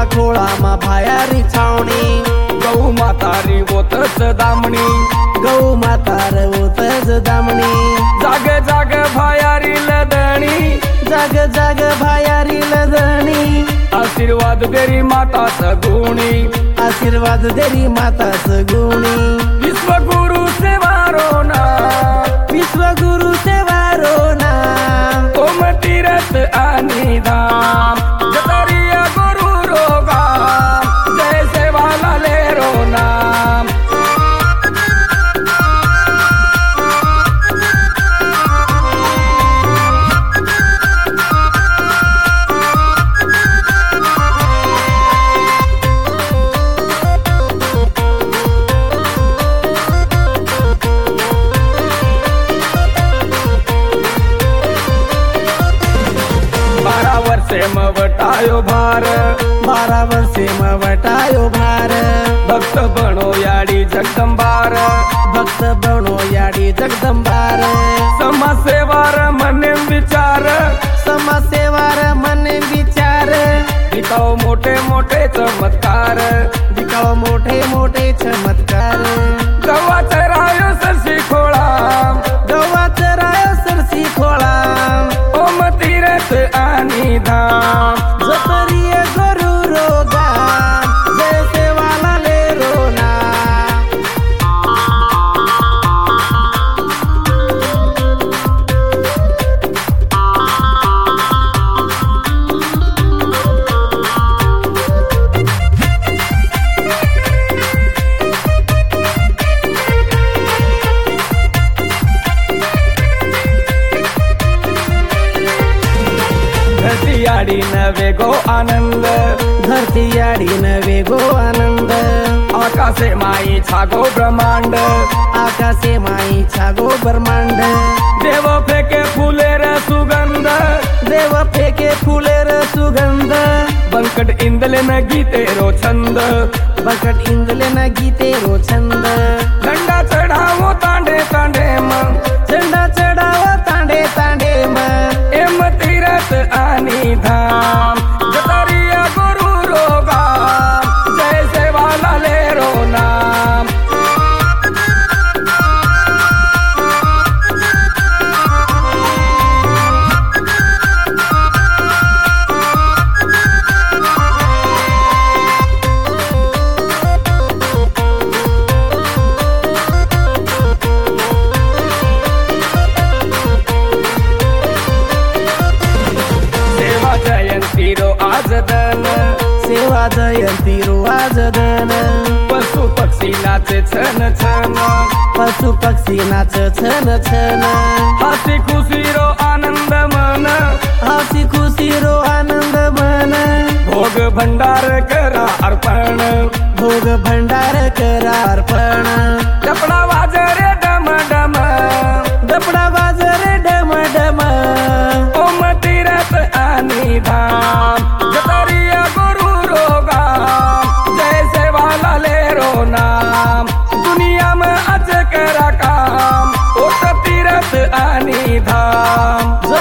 खोळामा भायारी छावणी गौ मातारी होतच दामणी गौ मातार होतच दामणी जाग जाग भायारी लदणी जाग जाग भायारी लदणी आशीर्वाद देरी माता सगुणी आशीर्वाद देरी माता सगुणी विश्वगुरु सेवारो ना विश्वगुरु सेवारो नाम ओम तीरथ आणि धाम जतरिया गुरु रोगा जय सेवाला लेरो नाम वटायो भार 12 वर्षे वटायो भार भक्त बनो याडी जगदंबार भक्त बनो याडी जगदंबार समाजसेवार मने विचार समाजसेवार मने विचार दिखाओ मोठे मोठे चमत्कार दिखाओ मोठे मोठे चमत्कार गव्हाचं रायो सरसी खोळा गव्हाचं रायो सरसी खोळा ओम तीरथ आणि धाम जतरिय गुरु रोगा जय सेवाला लेरो ना धरती याडी नवे गो आनंद धरती याडी नवे गो आनंद आकाशे माई छागो ब्रह्मांड आकाशे माई छागो ब्रह्मांड देव फेके फुलेर सुगंध देव फेके फुलेर सुगंध बंकट इंदले न गीते रो छंद बकट इंदले न गीते रो छंद झंडा चढावो तांडे तांडे मन झंडा चढावा तांडे तांडे मन एम तीरथ आणि धाम जतरिया गुरु रोगा जय सेवाला लेरो नाम सेवा जयंती रो आज दन सेवा जयंती रो आज दन पशु पक्षी नाचे छन छन पशु पक्षी नाच छन छन हसी खुशी रो आनंद मन हसी खुशी रो आनंद मन भोग भंडार करा अर्पण भोग भंडार करा अर्पण कपडा वाजरे डम डम दपडा बाजरे डम डम ओम तीरथ आणि धाम जतरिया गुरु रोगा जय सेवाला लेरो नाम दुनिया में अज करा काम ओत तीरथ आणि धाम